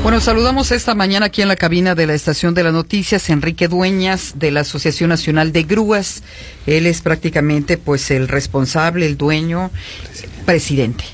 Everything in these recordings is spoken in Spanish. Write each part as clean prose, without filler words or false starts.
Bueno, saludamos esta mañana aquí en la cabina de la Estación de las Noticias Enrique Dueñas de la Asociación Nacional de Grúas. Él es prácticamente pues el responsable, el dueño, presidente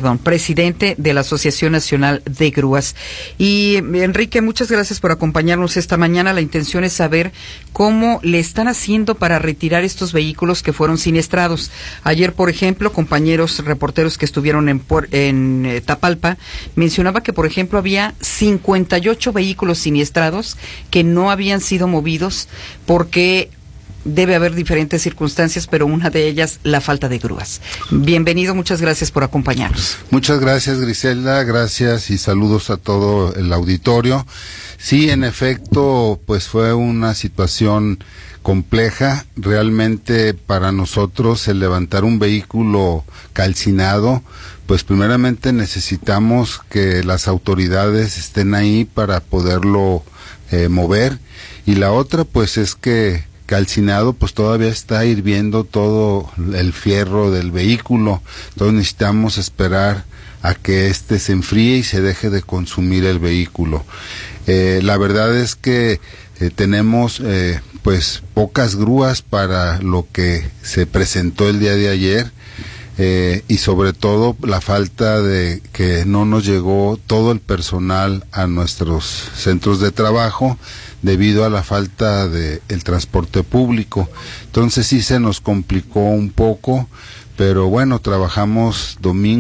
de la Asociación Nacional de Grúas. Y Enrique, muchas gracias por acompañarnos esta mañana. La intención es saber cómo le están haciendo para retirar estos vehículos que fueron siniestrados. Ayer, por ejemplo, compañeros reporteros que estuvieron en Tapalpa mencionaba que, por ejemplo, había 58 vehículos siniestrados que no habían sido movidos porque debe haber diferentes circunstancias, pero una de ellas, la falta de grúas. Bienvenido, muchas gracias por acompañarnos. Muchas gracias, Griselda, gracias y saludos a todo el auditorio. Sí, en efecto, pues fue una situación compleja. Realmente para nosotros el levantar un vehículo calcinado, pues primeramente necesitamos que las autoridades estén ahí para poderlo mover. Y la otra, pues es que calcinado, pues todavía está hirviendo todo el fierro del vehículo, entonces necesitamos esperar a que éste se enfríe y se deje de consumir el vehículo. La verdad es que tenemos pues pocas grúas para lo que se presentó el día de ayer, y sobre todo la falta de que no nos llegó todo el personal a nuestros centros de trabajo debido a la falta de el transporte público. Entonces sí se nos complicó un poco, pero bueno, trabajamos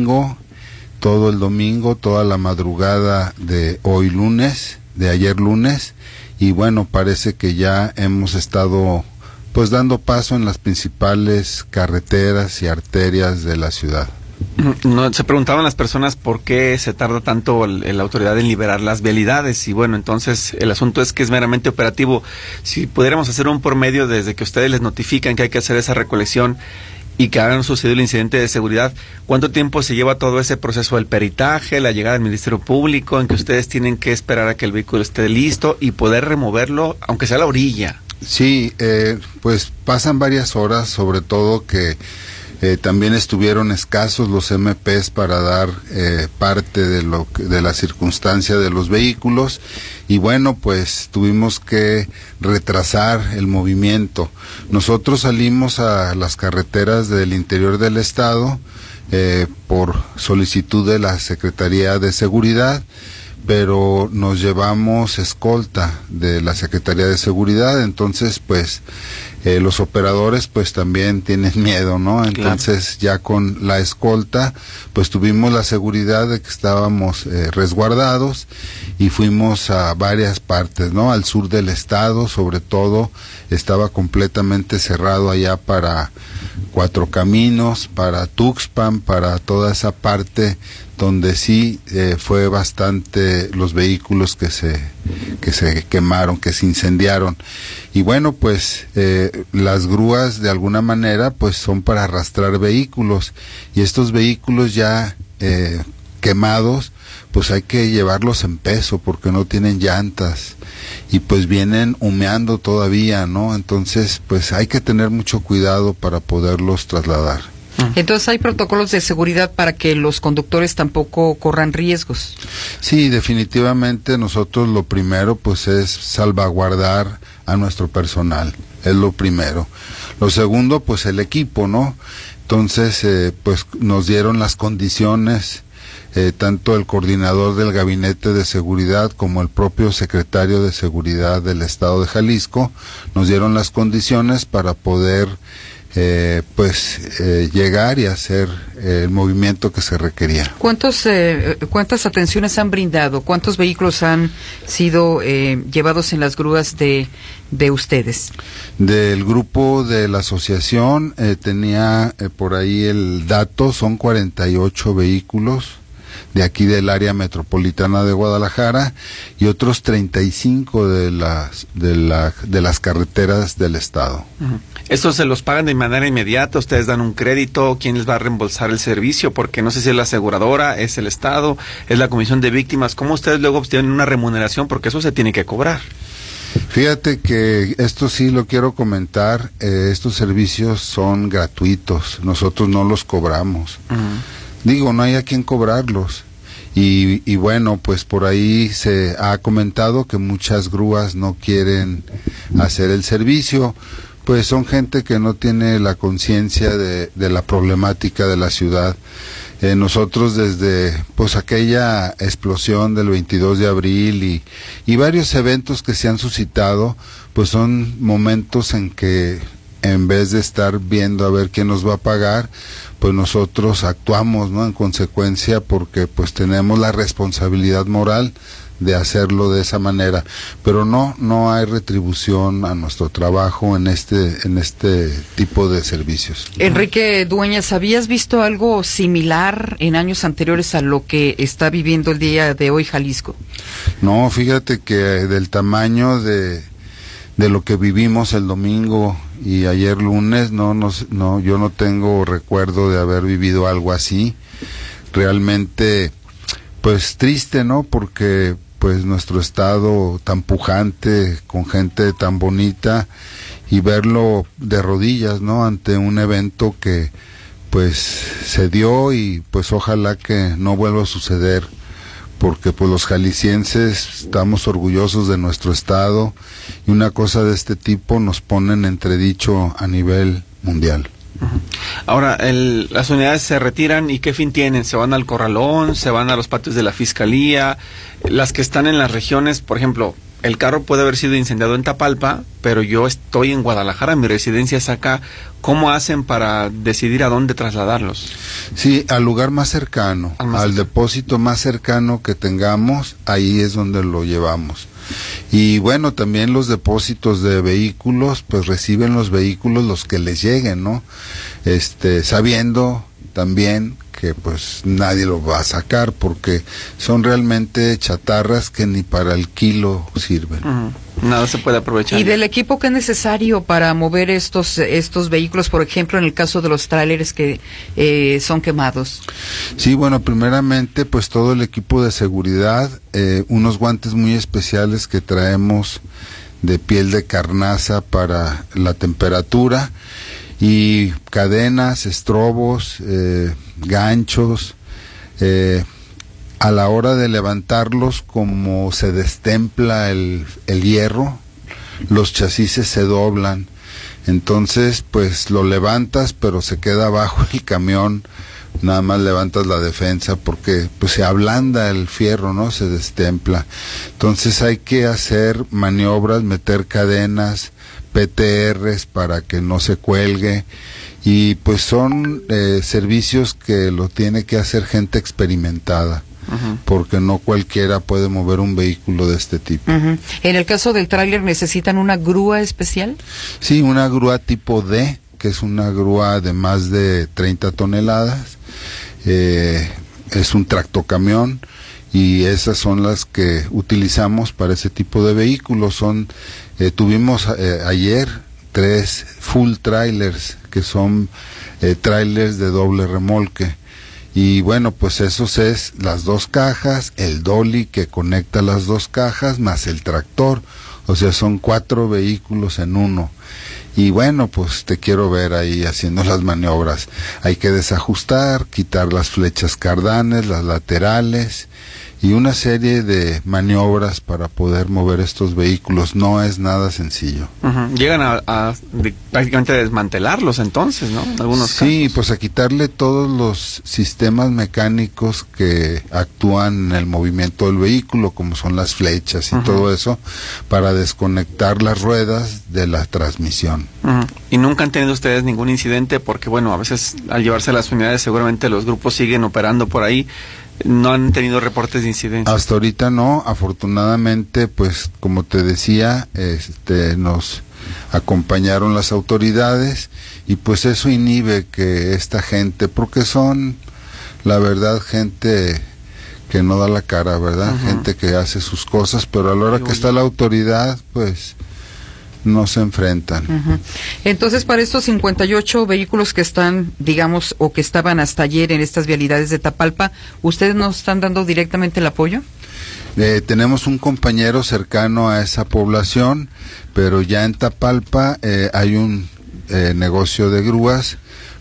todo el domingo, toda la madrugada de hoy lunes, de ayer lunes, y bueno, parece que ya hemos estado pues dando paso en las principales carreteras y arterias de la ciudad. No, se preguntaban las personas por qué se tarda tanto la autoridad en liberar las vialidades, y bueno, entonces el asunto es que es meramente operativo. Si pudiéramos hacer un por medio desde que ustedes les notifican que hay que hacer esa recolección y que hayan sucedido el incidente de seguridad, ¿cuánto tiempo se lleva todo ese proceso del peritaje, la llegada del Ministerio Público, en que ustedes tienen que esperar a que el vehículo esté listo y poder removerlo, aunque sea a la orilla? Sí, pues pasan varias horas, sobre todo que también estuvieron escasos los MPs para dar parte de la circunstancia de los vehículos, y bueno, pues tuvimos que retrasar el movimiento. Nosotros salimos a las carreteras del interior del estado por solicitud de la Secretaría de Seguridad, pero nos llevamos escolta de la Secretaría de Seguridad, entonces pues los operadores pues también tienen miedo, ¿no? Entonces ya con la escolta pues tuvimos la seguridad de que estábamos resguardados y fuimos a varias partes, ¿no? Al sur del estado, sobre todo, estaba completamente cerrado allá para Cuatro Caminos, para Tuxpan, para toda esa parte donde sí fue bastante los vehículos que se quemaron, que se incendiaron. Y bueno, pues las grúas de alguna manera pues son para arrastrar vehículos, y estos vehículos ya quemados pues hay que llevarlos en peso porque no tienen llantas y pues vienen humeando todavía, ¿no? Entonces pues hay que tener mucho cuidado para poderlos trasladar. Entonces hay protocolos de seguridad para que los conductores tampoco corran riesgos. Sí, definitivamente nosotros lo primero pues es salvaguardar a nuestro personal, es lo primero. Lo segundo pues el equipo, ¿no? Entonces pues nos dieron las condiciones, tanto el coordinador del Gabinete de Seguridad como el propio secretario de Seguridad del Estado de Jalisco, nos dieron las condiciones para poder llegar y hacer el movimiento que se requería. ¿Cuántas atenciones han brindado? ¿Cuántos vehículos han sido llevados en las grúas de ustedes? Del grupo de la asociación tenía por ahí el dato, son 48 vehículos de aquí del área metropolitana de Guadalajara y otros 35 de las carreteras del estado. ¿Estos se los pagan de manera inmediata? ¿Ustedes dan un crédito? ¿Quién les va a reembolsar el servicio? Porque no sé si es la aseguradora, es el estado, es la comisión de víctimas. ¿Cómo ustedes luego obtienen una remuneración? Porque eso se tiene que cobrar. Fíjate que esto sí lo quiero comentar, estos servicios son gratuitos, nosotros no los cobramos. Digo, no hay a quien cobrarlos. y bueno, pues por ahí se ha comentado que muchas grúas no quieren hacer el servicio, pues son gente que no tiene la conciencia de la problemática de la ciudad. Nosotros desde pues aquella explosión del 22 de abril y varios eventos que se han suscitado, pues son momentos en que en vez de estar viendo a ver quién nos va a pagar, pues nosotros actuamos, ¿no?, en consecuencia, porque pues tenemos la responsabilidad moral de hacerlo de esa manera, pero no hay retribución a nuestro trabajo en este tipo de servicios. Enrique Dueñas, ¿habías visto algo similar en años anteriores a lo que está viviendo el día de hoy Jalisco? No, fíjate que del tamaño de lo que vivimos el domingo y ayer lunes, yo no tengo recuerdo de haber vivido algo así. Realmente, pues triste, ¿no? Porque pues nuestro estado tan pujante, con gente tan bonita, y verlo de rodillas, ¿no?, ante un evento que pues se dio, y pues ojalá que no vuelva a suceder, porque pues los jaliscienses estamos orgullosos de nuestro estado, y una cosa de este tipo nos pone en entredicho a nivel mundial. Ahora, las unidades se retiran, ¿y qué fin tienen? ¿Se van al Corralón? ¿Se van a los patios de la Fiscalía? Las que están en las regiones, por ejemplo, el carro puede haber sido incendiado en Tapalpa, pero yo estoy en Guadalajara, mi residencia es acá. ¿Cómo hacen para decidir a dónde trasladarlos? Sí, al lugar más cercano, al depósito más cercano que tengamos, ahí es donde lo llevamos. Y bueno, también los depósitos de vehículos, pues reciben los vehículos los que les lleguen, ¿no? Sabiendo también que pues nadie lo va a sacar, porque son realmente chatarras que ni para el kilo sirven. Nada se puede aprovechar. ¿Y del equipo que es necesario para mover estos vehículos, por ejemplo, en el caso de los tráileres que son quemados? Sí, bueno, primeramente pues todo el equipo de seguridad, unos guantes muy especiales que traemos de piel de carnaza para la temperatura, y cadenas, estrobos, ganchos. A la hora de levantarlos, como se destempla el hierro, los chasis se doblan, entonces pues lo levantas, pero se queda abajo el camión, nada más levantas la defensa, porque pues se ablanda el fierro, ¿no?, se destempla. Entonces hay que hacer maniobras, meter cadenas, PTRs para que no se cuelgue, y pues son servicios que lo tiene que hacer gente experimentada, porque no cualquiera puede mover un vehículo de este tipo. En el caso del tráiler, ¿necesitan una grúa especial? Sí, una grúa tipo D, que es una grúa de más de 30 toneladas, es un tractocamión, y esas son las que utilizamos para ese tipo de vehículos. Tuvimos ayer 3 full trailers, que son trailers de doble remolque, y bueno, pues esos es las 2 cajas, el dolly que conecta las 2 cajas, más el tractor, o sea, son 4 vehículos en uno. Y bueno, pues te quiero ver ahí haciendo las maniobras. Hay que desajustar, quitar las flechas cardanes, las laterales, y una serie de maniobras para poder mover estos vehículos. No es nada sencillo. Llegan a prácticamente desmantelarlos entonces, ¿no? En algunos casos. Sí, pues a quitarle todos los sistemas mecánicos que actúan en el movimiento del vehículo, como son las flechas y todo eso, para desconectar las ruedas de la transmisión. ¿Y nunca han tenido ustedes ningún incidente? Porque bueno, a veces al llevarse las unidades seguramente los grupos siguen operando por ahí. ¿No han tenido reportes de incidencias? Hasta ahorita no, afortunadamente, pues como te decía, nos acompañaron las autoridades, y pues eso inhibe que esta gente, porque son, la verdad, gente que no da la cara, ¿verdad? Gente que hace sus cosas, pero a la hora que está la autoridad, pues no se enfrentan. Entonces, para estos 58 vehículos que están, digamos, o que estaban hasta ayer en estas vialidades de Tapalpa, ¿ustedes nos están dando directamente el apoyo? Tenemos un compañero cercano a esa población, pero ya en Tapalpa hay un negocio de grúas,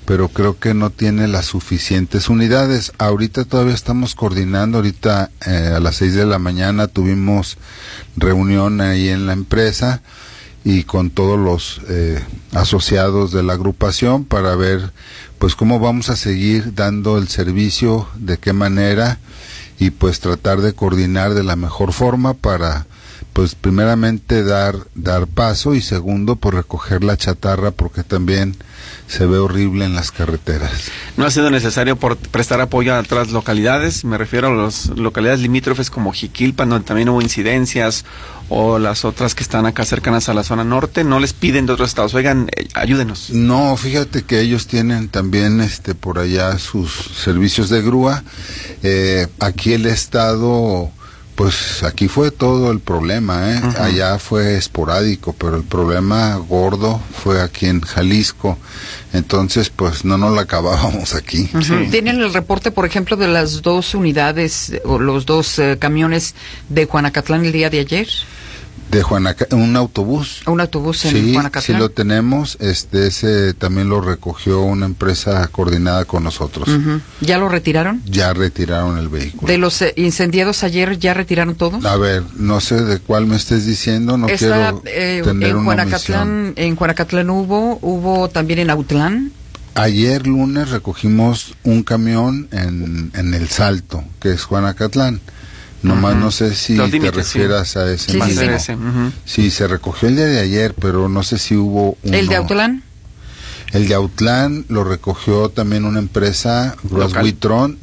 pero creo que no tiene las suficientes unidades. Ahorita todavía estamos coordinando, ahorita a las 6 de la mañana tuvimos reunión ahí en la empresa y con todos los asociados de la agrupación para ver pues cómo vamos a seguir dando el servicio, de qué manera, y pues tratar de coordinar de la mejor forma para pues primeramente dar paso, y segundo pues recoger la chatarra, porque también se ve horrible en las carreteras. ¿No ha sido necesario prestar apoyo a otras localidades? Me refiero a las localidades limítrofes como Jiquilpan, donde también hubo incidencias, o las otras que están acá cercanas a la zona norte. ¿No les piden de otros estados? Oigan, ayúdenos. No, fíjate que ellos tienen también por allá sus servicios de grúa. Aquí el estado, pues aquí fue todo el problema, uh-huh. Allá fue esporádico, pero el problema gordo fue aquí en Jalisco. Entonces, pues no nos la acabábamos aquí. Uh-huh. Sí. ¿Tienen el reporte, por ejemplo, de las 2 unidades o los 2 camiones de Juanacatlán el día de ayer? De un autobús. Un autobús en Juanacatlán. Sí, lo tenemos. Ese también lo recogió una empresa coordinada con nosotros. Uh-huh. ¿Ya lo retiraron? Ya retiraron el vehículo. ¿De los incendiados ayer ya retiraron todos? A ver, no sé de cuál me estés diciendo, no quiero tener en una Juanacatlán, omisión. En Juanacatlán hubo también en Autlán. Ayer lunes recogimos un camión en El Salto, que es Juanacatlán. Nomás no sé si te refieras a ese mismo. Sí. Sí, se recogió el día de ayer, pero no sé si hubo uno. ¿El de Autlán? El de Autlán lo recogió también una empresa, Grúas Huitrón,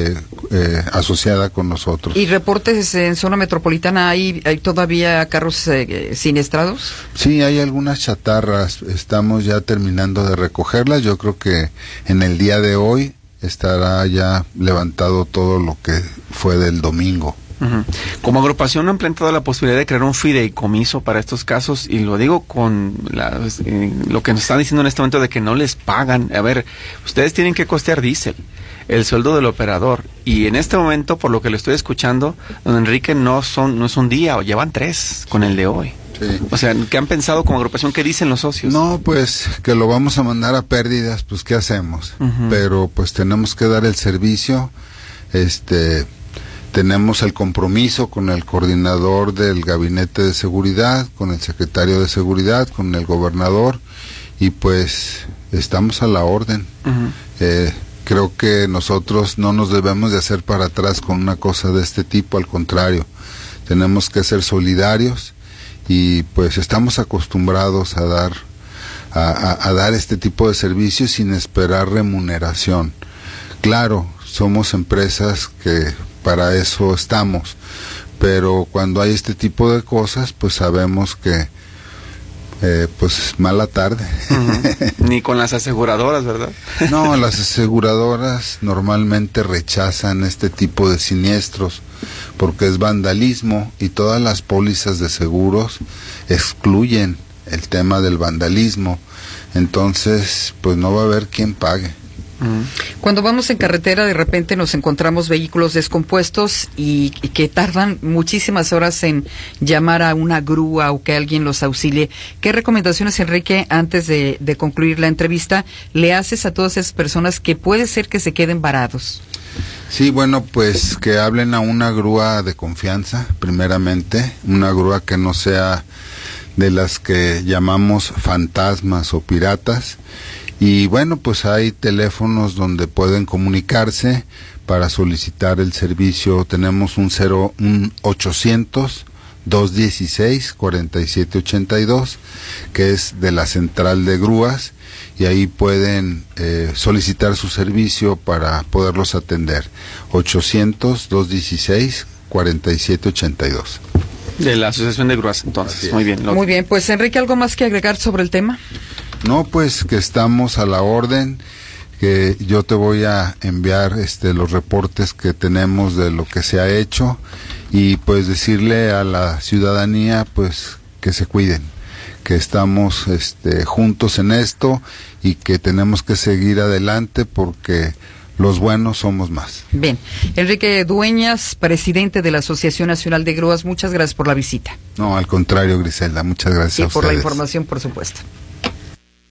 asociada con nosotros. ¿Y reportes en zona metropolitana? ¿Hay todavía carros siniestrados? Sí, hay algunas chatarras. Estamos ya terminando de recogerlas. Yo creo que en el día de hoy estará ya levantado todo lo que fue del domingo. Uh-huh. Como agrupación no han planteado la posibilidad de crear un fideicomiso para estos casos, y lo digo con lo que nos están diciendo en este momento de que no les pagan. A ver, ustedes tienen que costear diésel, el sueldo del operador, y en este momento, por lo que le estoy escuchando, don Enrique, no es un día, o llevan 3 con el de hoy. Sí. O sea, ¿qué han pensado como agrupación? ¿Qué dicen los socios? No, pues que lo vamos a mandar a pérdidas, pues ¿qué hacemos? Uh-huh. Pero pues tenemos que dar el servicio. Tenemos el compromiso con el coordinador del gabinete de seguridad, con el secretario de seguridad, con el gobernador, y pues estamos a la orden. Uh-huh. Creo que nosotros no nos debemos de hacer para atrás con una cosa de este tipo, al contrario, tenemos que ser solidarios, y pues estamos acostumbrados a dar este tipo de servicios sin esperar remuneración. Claro, somos empresas que para eso estamos, pero cuando hay este tipo de cosas, pues sabemos que pues mala tarde. Uh-huh. Ni con las aseguradoras, ¿verdad? No, las aseguradoras normalmente rechazan este tipo de siniestros porque es vandalismo, y todas las pólizas de seguros excluyen el tema del vandalismo. Entonces, pues no va a haber quien pague. Cuando vamos en carretera, de repente nos encontramos vehículos descompuestos y que tardan muchísimas horas en llamar a una grúa o que alguien los auxilie. ¿Qué recomendaciones, Enrique, antes de concluir la entrevista, le haces a todas esas personas que puede ser que se queden varados? Sí, bueno, pues que hablen a una grúa de confianza, primeramente, una grúa que no sea de las que llamamos fantasmas o piratas. Y bueno, pues hay teléfonos donde pueden comunicarse para solicitar el servicio. Tenemos un 800-216-4782, que es de la central de grúas, y ahí pueden solicitar su servicio para poderlos atender. 800-216-4782. De la Asociación de Grúas, entonces. Muy bien. Muy bien, pues Enrique, ¿algo más que agregar sobre el tema? No, pues que estamos a la orden, que yo te voy a enviar los reportes que tenemos de lo que se ha hecho, y pues decirle a la ciudadanía pues que se cuiden, que estamos juntos en esto y que tenemos que seguir adelante porque los buenos somos más. Bien. Enrique Dueñas, presidente de la Asociación Nacional de Grúas, muchas gracias por la visita. No, al contrario, Griselda, muchas gracias a ustedes. Y por la información, por supuesto.